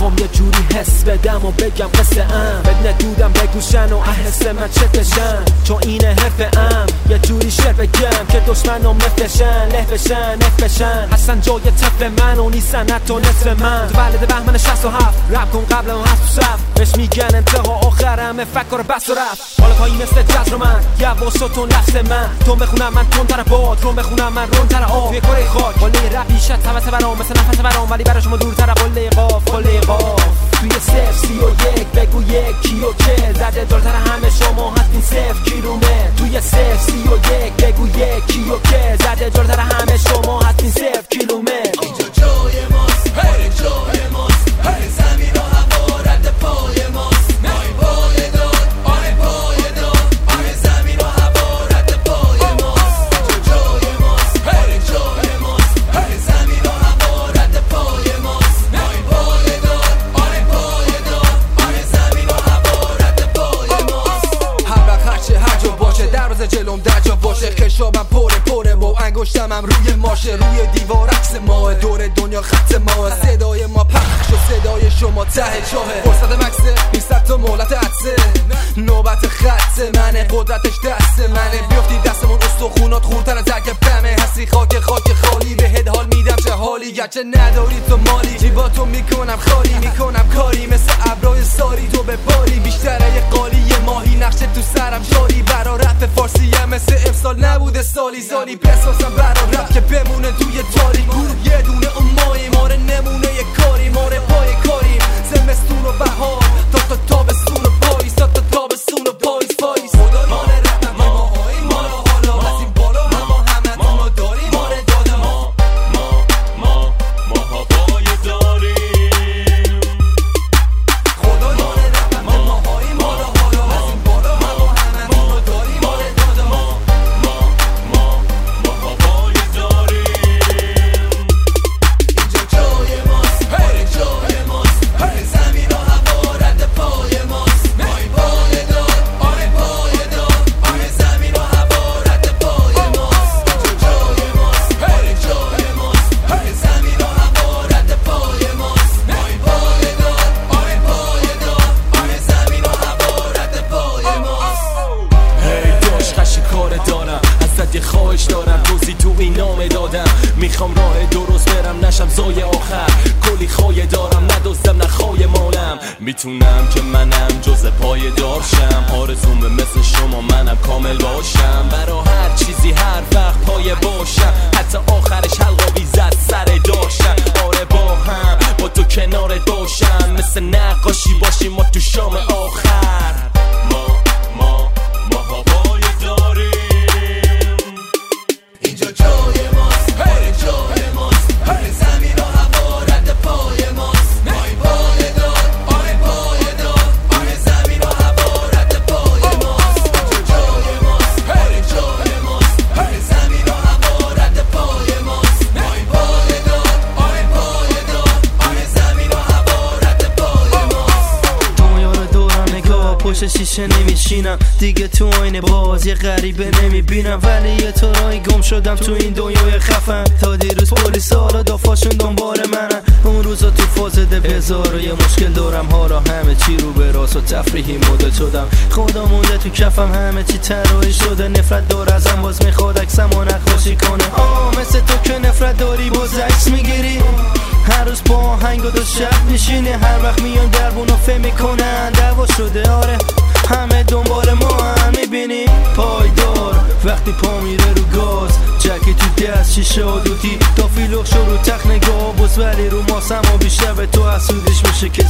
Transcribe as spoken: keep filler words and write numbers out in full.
میخوام یه جوری حس بدم و بگم قصه ام بدن دودم بگوشن و احس من چه بشن چون اینه حرف ام یه جوری شعر بگم که دشمنم نفشن له بشن نف بشن اصلا جای طفل من و نیستن حتی نصف من تو ولد بهمن شصت و هفت رپ کن قبل اون هست و صف بهش میگن انتها آخرمه فکر بس و رفت حالا پایی مثل جز رو من یواش و تون لفظ من تون بخونم من تون تر باد رون بخونم من رون تر آب توی کره خاک قله رپ بیشت حوث برام مثل نفس برام ولی برای شما دورتر قله قاف قله قاف توی صفر سی و یک بگو یک کیلو چه زده دلتر همه شما هستین صفر کیلومتر توی صفر سی و یک بگو یک کیلو که زده دلتر همه شما هستین صفر کیلومتر اینجا جای ماست پای جای ماست پای زمین و هوا رد پای ماست مای پای داد آی پای داد آی زمین و هوا رد پای ماست اینجا جای ماست پای جای ماست پای زمین و هوا رد پای ماست مای پای داد آی پای داد آی زمین و هوا رد پای ماست هر وقت هرچه هر جا باشه دروازه جلوم در جا باشه خشابم پره پره با انگشتمم روی ماشه روی دیوار عکس ماه دور دنیا خط ماه صدای ما پخش و صدای شما ته چاهه فرصت مکسه نیست تا مهلت عدسه نوبت خطه منه قدرتش دست منه بیفتی دستمون استخونات خورتر از اگه بمه هستی خاک خاک خالی بهت حال میدم چه حالی گرچه نداری تو مالی جیباتو میکنم خالی میکنم کاری مثل ابرای ساری تو به باری بیشتره یه قالی یه ماهی نقشه تو سرم جاری برا رپ فارسی هم مثل امسال نبوده سالی سالی بسازم برا رپ که بمونه توی تاریک یه دونه اون مایی ماره نمونه یه کاری ماره پای کاریم زمستون و بهار تا تا تابستون و پاییز تا تا تابستون و پاییز پاییز خدا ماره رپ ما ماهایی ماره حالا از این بالا ما همه ما داریم ماره داده ما ما ما ما هوای داریم خدا ماره رپ ما ماهایی ماره حالا از این بالا ما همه ما داریم ماره داده ما ما ما ما هوای داریم اینجا جای ماست پای جای ماست پای زمین و هوا رد پای ماست مای پای داد آی پای داد آی زمین و هوا رد پای ماست اینجا جای ماست پای جای ماست پای زمین و هوا رد پای ماست مای پای داد آی پای داد آی زمین و هوا رد پای ماست هی داش خشی کار دارم ازت یه خواهش دارم روزی تو این نامه دادم میخوام راه درست برم نشم زای آخر کلی خواهی دارم ندوزدم نخواه مالم میتونم که منم جز پای دارشم آرزومه مثل شما منم کامل باشم برا هر چیزی هر وقت پای باشم حتی آخرش حلقا بیزد سر داشتم آره با هم با تو کنار باشم مثل نقاشی باشیم ما تو شام آخر ما ما ما هوای داریم اینجا جای ماست پای جای ماست پای زمین و هوا رد پای ماست مای پای داد آی پای داد آی زمین و هوا رد پای ماست اینجا جای ماست پای جای ماست پای زمین و هوا رد پای ماست مای پای داد آی پای داد آی زمین و هوا رد پای ماست دنیا رو دورم نگاه پشت شیشه نمیشینم دیگه تو آینه باز یه غریبه نمیبینم ولی یه طورایی گم شدم تو این دنیای خفن تا دیروز پلیس حالا دافاشون دنبال منن اون روزا تو فاز بزار و یه مشکل دارم حالا همه چی رو به راست و تفریحی مدل شدم خدا مونده تو کفم همه چی طراحی شده نفرت دار ازم باز میخواد عکسم و نقاشی کنه آه مثل تو که نفرت داری باز عکس میگیری هر روز با آهنگ و دو شب میشینی هر وقت میان دربونو فهم میکنن دعوا شده آره همه دنبال ما هم میبینی پایدار وقتی پا میره رو گاز جکی تو دست شیشه و دوتی تا فیلوخ شو رو تخت نگاه بز ولی رو ماسم و بیشتر به تو حسودش میشه که